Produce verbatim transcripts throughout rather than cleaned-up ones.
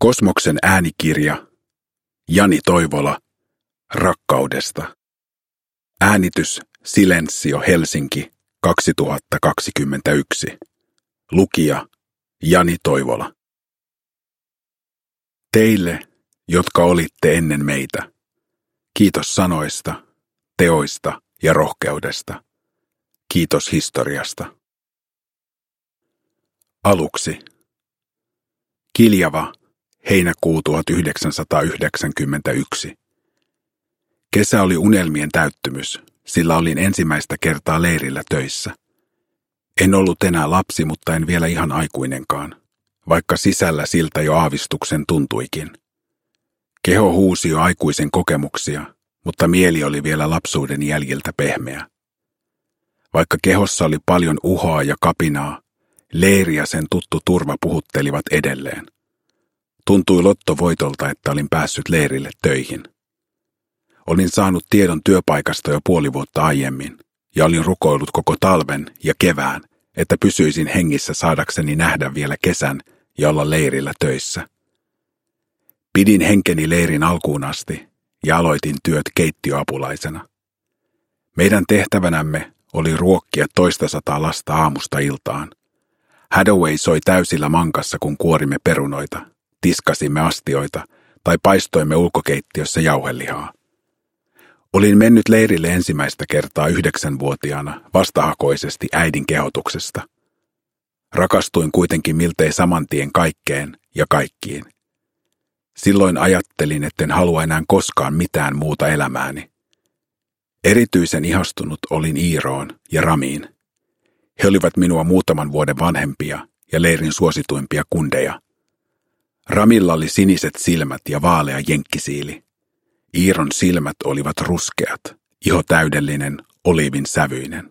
Kosmoksen äänikirja, Jani Toivola, rakkaudesta. Äänitys Silensio Helsinki kaksituhattakaksikymmentäyksi. Lukija Jani Toivola. Teille, jotka olitte ennen meitä, kiitos sanoista, teoista ja rohkeudesta. Kiitos historiasta. Aluksi. Kiljava, heinäkuu tuhatyhdeksänsataayhdeksänkymmentäyksi. Kesä oli unelmien täyttymys, sillä olin ensimmäistä kertaa leirillä töissä. En ollut enää lapsi, mutta en vielä ihan aikuinenkaan, vaikka sisällä siltä jo aavistuksen tuntuikin. Keho huusi jo aikuisen kokemuksia, mutta mieli oli vielä lapsuuden jäljiltä pehmeä. Vaikka kehossa oli paljon uhoa ja kapinaa, leiri ja sen tuttu turva puhuttelivat edelleen. Tuntui lottovoitolta, että olin päässyt leirille töihin. Olin saanut tiedon työpaikasta jo puoli vuotta aiemmin, ja olin rukoillut koko talven ja kevään, että pysyisin hengissä saadakseni nähdä vielä kesän ja olla leirillä töissä. Pidin henkeni leirin alkuun asti ja aloitin työt keittiöapulaisena. Meidän tehtävänämme oli ruokkia toista sataa lasta aamusta iltaan. Hadaway soi täysillä mankassa, kun kuorimme perunoita, tiskasimme astioita tai paistoimme ulkokeittiössä jauhelihaa. Olin mennyt leirille ensimmäistä kertaa yhdeksänvuotiaana vastahakoisesti äidin kehotuksesta. Rakastuin kuitenkin miltei saman tien kaikkeen ja kaikkiin. Silloin ajattelin, etten halua enää koskaan mitään muuta elämääni. Erityisen ihastunut olin Iiroon ja Ramiin. He olivat minua muutaman vuoden vanhempia ja leirin suosituimpia kundeja. Ramilla oli siniset silmät ja vaalea jenkkisiili. Iiron silmät olivat ruskeat, iho täydellinen, oliivin sävyinen.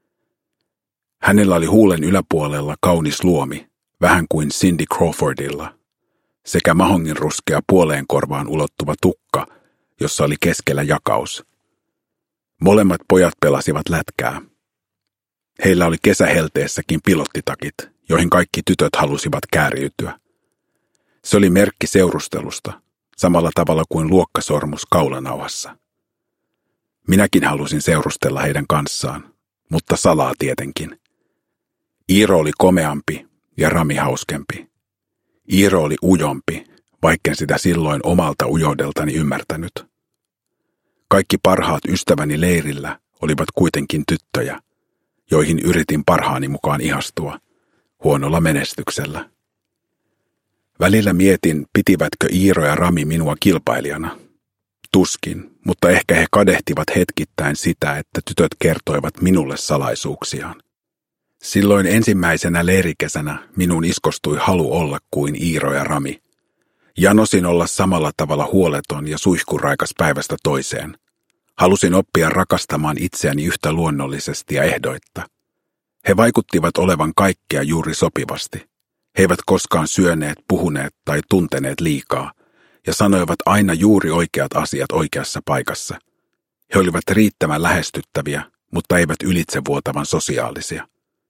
Hänellä oli huulen yläpuolella kaunis luomi, vähän kuin Cindy Crawfordilla, sekä mahongin ruskea puoleen korvaan ulottuva tukka, jossa oli keskellä jakaus. Molemmat pojat pelasivat lätkää. Heillä oli kesähelteessäkin pilottitakit, joihin kaikki tytöt halusivat kääriytyä. Se oli merkki seurustelusta, samalla tavalla kuin luokkasormus kaulanauhassa. Minäkin halusin seurustella heidän kanssaan, mutta salaa tietenkin. Iiro oli komeampi ja Rami hauskempi. Iiro oli ujompi, vaikken sitä silloin omalta ujoudeltani ymmärtänyt. Kaikki parhaat ystäväni leirillä olivat kuitenkin tyttöjä, joihin yritin parhaani mukaan ihastua, huonolla menestyksellä. Välillä mietin, pitivätkö Iiro ja Rami minua kilpailijana. Tuskin, mutta ehkä he kadehtivat hetkittäin sitä, että tytöt kertoivat minulle salaisuuksiaan. Silloin ensimmäisenä leirikesänä minun iskostui halu olla kuin Iiro ja Rami. Janosin olla samalla tavalla huoleton ja suihkuraikas päivästä toiseen. Halusin oppia rakastamaan itseäni yhtä luonnollisesti ja ehdoitta. He vaikuttivat olevan kaikkea juuri sopivasti. He eivät koskaan syöneet, puhuneet tai tunteneet liikaa ja sanoivat aina juuri oikeat asiat oikeassa paikassa. He olivat riittävän lähestyttäviä, mutta eivät ylitsevuotavan sosiaalisia.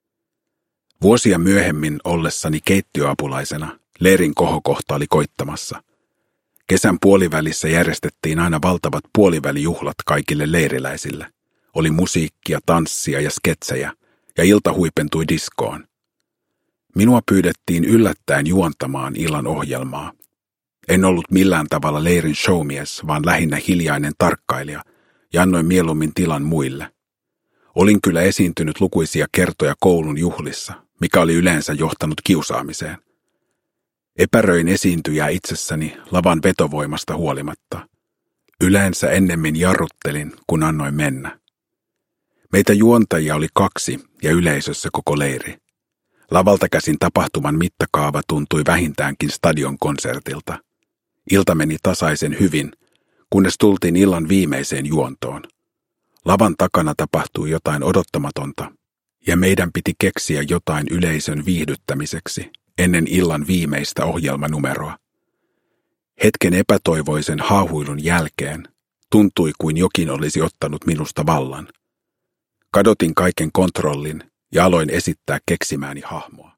Vuosia myöhemmin ollessani keittiöapulaisena leirin kohokohta oli koittamassa. Kesän puolivälissä järjestettiin aina valtavat puolivälijuhlat kaikille leiriläisille. Oli musiikkia, tanssia ja sketsejä, ja ilta huipentui diskoon. Minua pyydettiin yllättäen juontamaan illan ohjelmaa. En ollut millään tavalla leirin showmies, vaan lähinnä hiljainen tarkkailija, ja annoin mieluummin tilan muille. Olin kyllä esiintynyt lukuisia kertoja koulun juhlissa, mikä oli yleensä johtanut kiusaamiseen. Epäröin esiintyjää itsessäni lavan vetovoimasta huolimatta. Yleensä ennemmin jarruttelin, kun annoin mennä. Meitä juontajia oli kaksi ja yleisössä koko leiri. Lavalta käsin tapahtuman mittakaava tuntui vähintäänkin stadion konsertilta. Ilta meni tasaisen hyvin, kunnes tultiin illan viimeiseen juontoon. Lavan takana tapahtui jotain odottamatonta, ja meidän piti keksiä jotain yleisön viihdyttämiseksi ennen illan viimeistä ohjelmanumeroa. Hetken epätoivoisen haahuilun jälkeen tuntui kuin jokin olisi ottanut minusta vallan. Kadotin kaiken kontrollin ja aloin esittää keksimääni hahmoa.